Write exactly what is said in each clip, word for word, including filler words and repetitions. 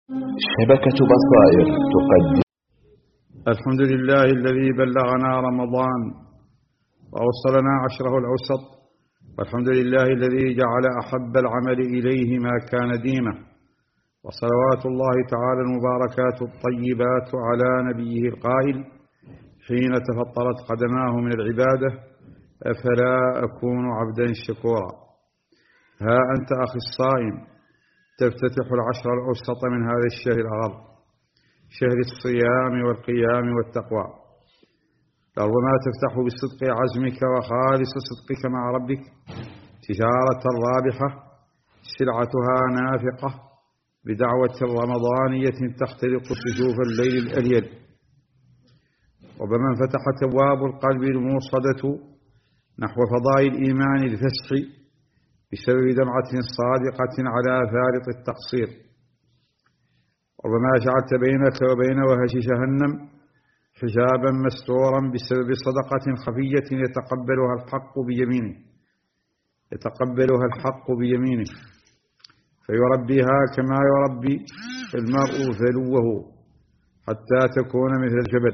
شبكة بصائر تقدم. الحمد لله الذي بلغنا رمضان وأوصلنا عشره الأوسط، والحمد لله الذي جعل أحب العمل إليه ما كان ديمه، وصلوات الله تعالى المباركات الطيبات على نبيه القائل حين تفطرت قدماه من العبادة: أفلا أكون عبدا شكورا. ها أنت أخي الصائم تفتتح العشر الأوسط من هذا الشهر الأغر، شهر الصيام والقيام والتقوى. ربما تفتح بصدق عزمك وخالص صدقك مع ربك تجارة رابحة سلعتها نافقة بدعوة رمضانية تخترق سجوف الليل الأليل. وبمن فتحت أبواب القلب الموصدة نحو فضاء الإيمان الفسح بسبب دمعة صادقة على فارط التقصير. ربما جعلت بينك وبين وهج جهنم حجابا مستورا بسبب صدقة خفية يتقبلها الحق بيمينه يتقبلها الحق بيمينه فيربيها كما يربي المرء ذلوه حتى تكون مثل الجبل.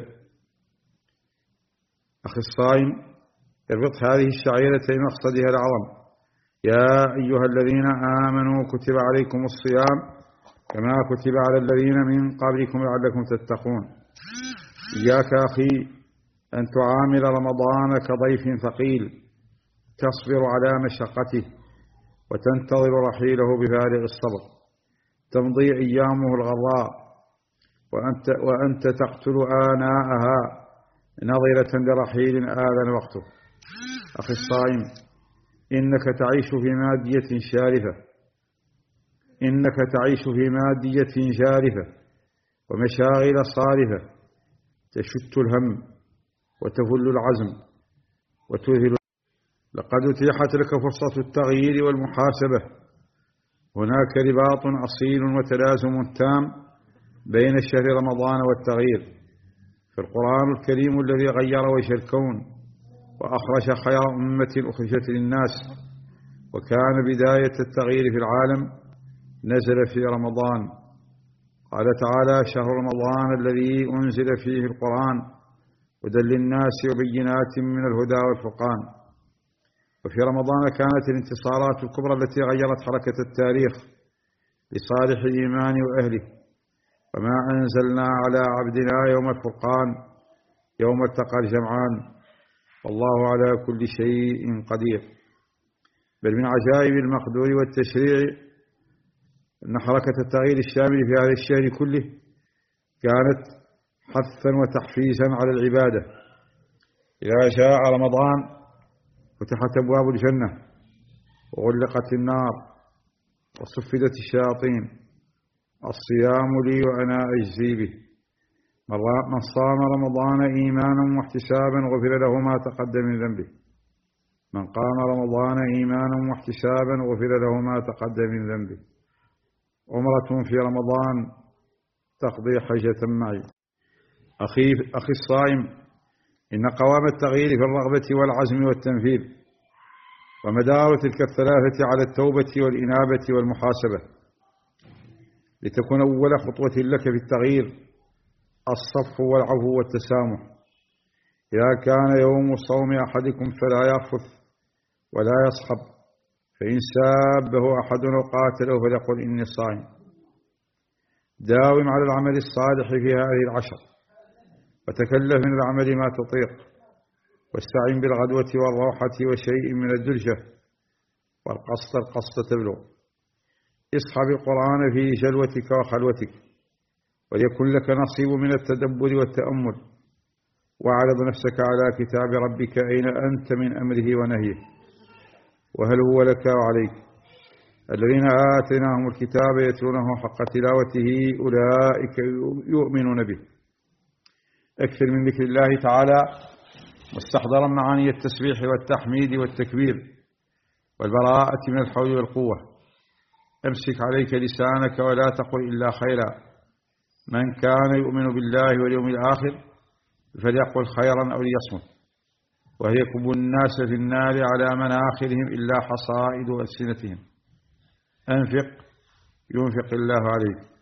أخي الصائم، اربط هذه الشعيرة بمقصدها العظم: يا أيها الذين آمنوا كتب عليكم الصيام كما كتب على الذين من قبلكم لعلكم تتقون. إياك أخي أن تعامل رمضان كضيف ثقيل تصبر على مشقته وتنتظر رحيله بفارغ الصبر. تمضي أيامه الغراء وأنت, وأنت تقتل آناءها نظرة لرحيل آذن وقته. أخي الصائم، إنك تعيش في مادية شارفة إنك تعيش في مادية جارفة ومشاغل صارفة تشت الهم وتفل العزم وتذهل. لقد أتيحت لك فرصة التغيير والمحاسبة. هناك رباط أصيل وتلازم تام بين شهر رمضان والتغيير. في القرآن الكريم الذي غير وجه الكون وأخرج خير أمة أخرجت للناس وكان بداية التغيير في العالم نزل في رمضان. قال تعالى: شهر رمضان الذي أنزل فيه القرآن هدى للناس وبينات من الهدى والفرقان. وفي رمضان كانت الانتصارات الكبرى التي غيرت حركة التاريخ لصالح الإيمان وأهله. وما أنزلنا على عبدنا يوم الفرقان يوم التقى الجمعان والله على كل شيء قدير. بل من عجائب المقدور والتشريع أن حركة التغيير الشامل في هذا الشهر كله كانت حثا وتحفيزا على العبادة. إذا جاء رمضان فتحت أبواب الجنة وغلقت النار وصفدت الشياطين. الصيام لي وأنا أجزي به. من صام رمضان إيمانا واحتسابا غفر له ما تقدم من ذنبه. من قام رمضان إيمانا واحتسابا غفر له ما تقدم من ذنبه. عمرة في رمضان تقضي حجة معي. أخي, أخي الصائم، إن قوام التغيير في الرغبة والعزم والتنفيذ، ومدار تلك الثلاثة على التوبة والإنابة والمحاسبة، لتكون أول خطوة لك في التغيير الصف والعفو والتسامح. إذا كان يوم صوم أحدكم فلا يرفث ولا يصخب، فإن سابه أحد أو قاتله فليقل إني صائم. داوم على العمل الصالح في هذه العشر وتكلف من العمل ما تطيق، واستعن بالغدوة والروحة وشيء من الدلجة والقصد القصد تبلغ. اصحب القرآن في جلوتك وخلوتك وليكن لك نصيب من التدبر والتأمل. واعرض نفسك على كتاب ربك أين أنت من أمره ونهيه وهل هو لك وعليك. الذين آتيناهم الكتاب يتلونه حق تلاوته أولئك يؤمنون به. اكثر من ذكر الله تعالى مستحضرا معاني التسبيح والتحميد والتكبير والبراءة من الحول والقوة. امسك عليك لسانك ولا تقل إلا خيرا. من كان يؤمن بالله واليوم الآخر فليقل خيرا أو ليصمت. وهي كب الناس في النار على مناخرهم إلا حصائد ألسنتهم. أنفق ينفق الله عليك.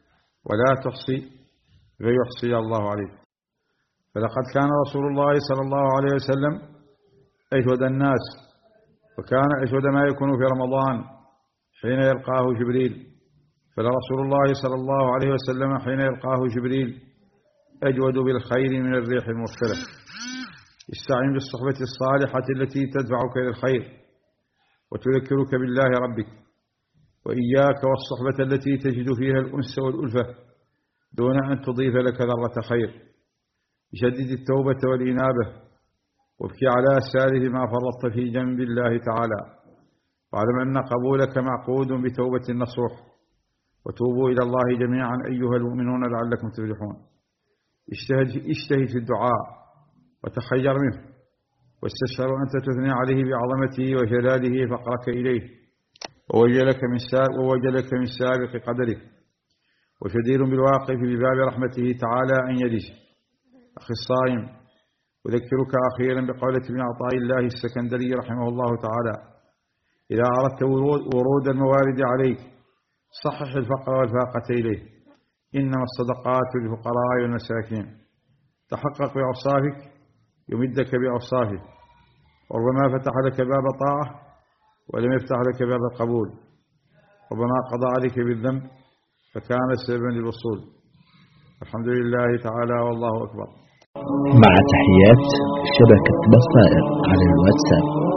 ولا تحصي فيحصي الله عليك. فلقد كان رسول الله صلى الله عليه وسلم أجود الناس، وكان أجود ما يكون في رمضان حين يلقاه جبريل. فلرسول الله صلى الله عليه وسلم حين يلقاه جبريل أجود بالخير من الريح المرسلة. استعن بالصحبة الصالحة التي تدفعك إلى الخير وتذكرك بالله ربك، وإياك والصحبة التي تجد فيها الأنس والألفة دون أن تضيف لك ذرة خير. جدد التوبة والإنابة، وابكي على سالف ما فرطت في جنب الله تعالى، واعلم أن قبولك معقود بتوبة النصوح. وتوبوا إلى الله جميعا أيها المؤمنون لعلكم تفلحون. اجتهد اجتهد في الدعاء وتخير منه، واستشعر أنت تثني عليه بعظمته وجلاله فقرك إليه، ووجلك من سابق, ووجلك من سابق قدره. وشدير بالواقف بباب رحمته تعالى أن يلج. أخي الصائم، أذكرك أخيرا بقولة ابن عطاء الله السكندري رحمه الله تعالى: إذا أردت ورود الموارد عليك صحح الفقر والفاقة إليه، إنما الصدقات للفقراء والمساكين. تحقق بأوصافك يمدك بأوصافه، وربما فتح لك باب طاعة ولم يفتح لك باب القبول، ربما قضى عليك بالذنب فكان سببا للوصول. الحمد لله تعالى والله أكبر. مع تحيات شبكة بصائر على الواتساب.